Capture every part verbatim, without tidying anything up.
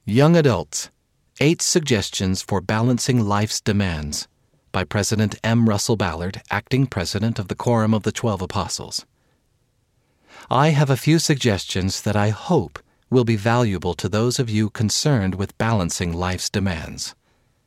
Young Adults, Eight Suggestions for Balancing Life's Demands by President M. Russell Ballard, Acting President of the Quorum of the Twelve Apostles. I have a few suggestions that I hope will be valuable to those of you concerned with balancing life's demands.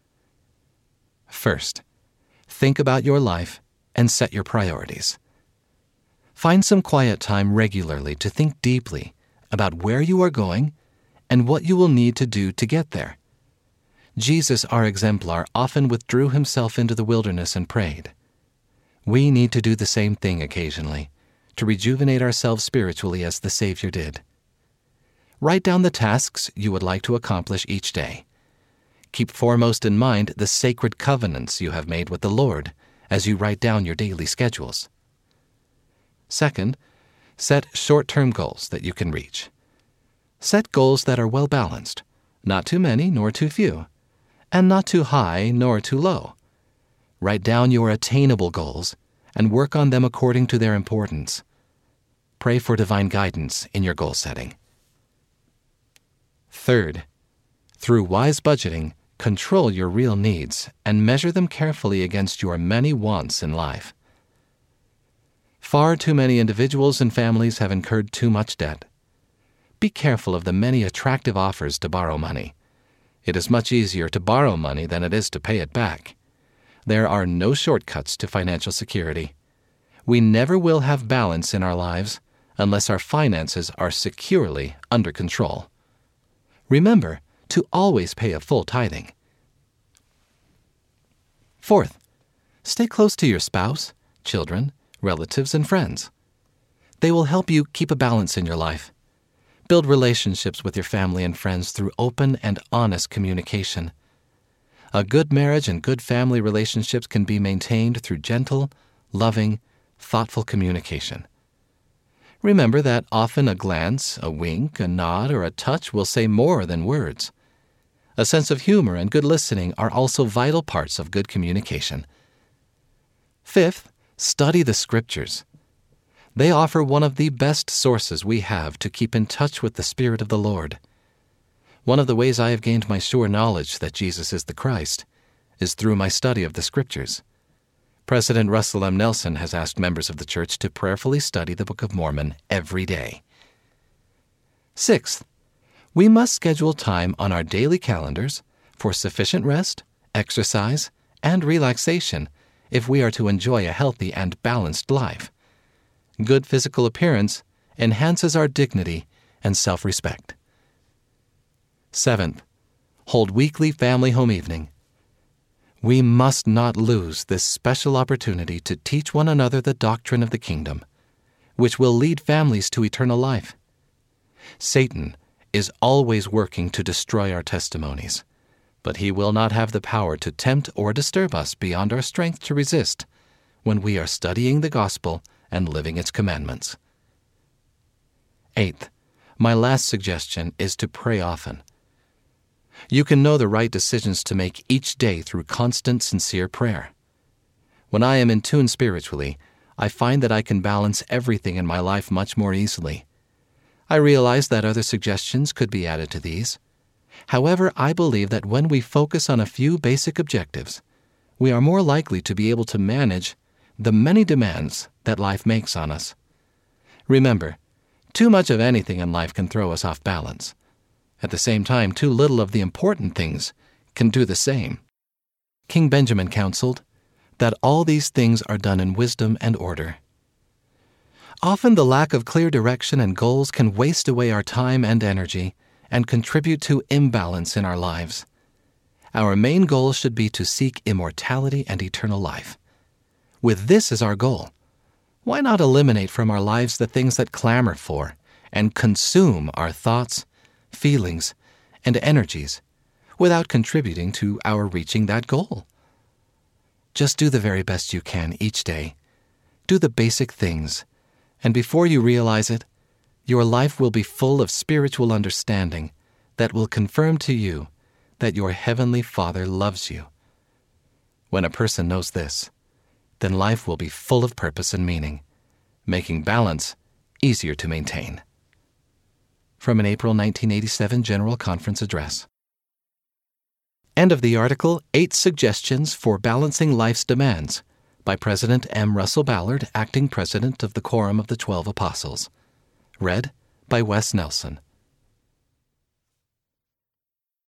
First, think about your life and set your priorities. Find some quiet time regularly to think deeply about where you are going and what you will need to do to get there. Jesus, our exemplar, often withdrew himself into the wilderness and prayed. We need to do the same thing occasionally, to rejuvenate ourselves spiritually as the Savior did. Write down the tasks you would like to accomplish each day. Keep foremost in mind the sacred covenants you have made with the Lord as you write down your daily schedules. Second, set short-term goals that you can reach. Set goals that are well-balanced, not too many nor too few, and not too high nor too low. Write down your attainable goals and work on them according to their importance. Pray for divine guidance in your goal setting. Third, through wise budgeting, control your real needs and measure them carefully against your many wants in life. Far too many individuals and families have incurred too much debt. Be careful of the many attractive offers to borrow money. It is much easier to borrow money than it is to pay it back. There are no shortcuts to financial security. We never will have balance in our lives unless our finances are securely under control. Remember to always pay a full tithing. Fourth, stay close to your spouse, children, relatives, and friends. They will help you keep a balance in your life. Build relationships with your family and friends through open and honest communication. A good marriage and good family relationships can be maintained through gentle, loving, thoughtful communication. Remember that often a glance, a wink, a nod, or a touch will say more than words. A sense of humor and good listening are also vital parts of good communication. Fifth, study the Scriptures. They offer one of the best sources we have to keep in touch with the Spirit of the Lord. One of the ways I have gained my sure knowledge that Jesus is the Christ is through my study of the Scriptures. President Russell M. Nelson has asked members of the church to prayerfully study the Book of Mormon every day. Sixth, we must schedule time on our daily calendars for sufficient rest, exercise, and relaxation if we are to enjoy a healthy and balanced life. Good physical appearance enhances our dignity and self-respect. Seventh, hold weekly family home evening. We must not lose this special opportunity to teach one another the doctrine of the kingdom, which will lead families to eternal life. Satan is always working to destroy our testimonies, but he will not have the power to tempt or disturb us beyond our strength to resist when we are studying the gospel and living its commandments. Eighth, my last suggestion is to pray often. You can know the right decisions to make each day through constant, sincere prayer. When I am in tune spiritually, I find that I can balance everything in my life much more easily. I realize that other suggestions could be added to these. However, I believe that when we focus on a few basic objectives, we are more likely to be able to manage the many demands that life makes on us. Remember, too much of anything in life can throw us off balance. At the same time, too little of the important things can do the same. King Benjamin counseled that all these things are done in wisdom and order. Often the lack of clear direction and goals can waste away our time and energy and contribute to imbalance in our lives. Our main goal should be to seek immortality and eternal life. With this as our goal, why not eliminate from our lives the things that clamor for and consume our thoughts, feelings, and energies without contributing to our reaching that goal? Just do the very best you can each day. Do the basic things, and before you realize it, your life will be full of spiritual understanding that will confirm to you that your Heavenly Father loves you. When a person knows this, then life will be full of purpose and meaning, making balance easier to maintain. from an April nineteen eighty-seven General Conference address. End of the article, Eight Suggestions for Balancing Life's Demands, by President M. Russell Ballard, Acting President of the Quorum of the Twelve Apostles. Read by Wes Nelson.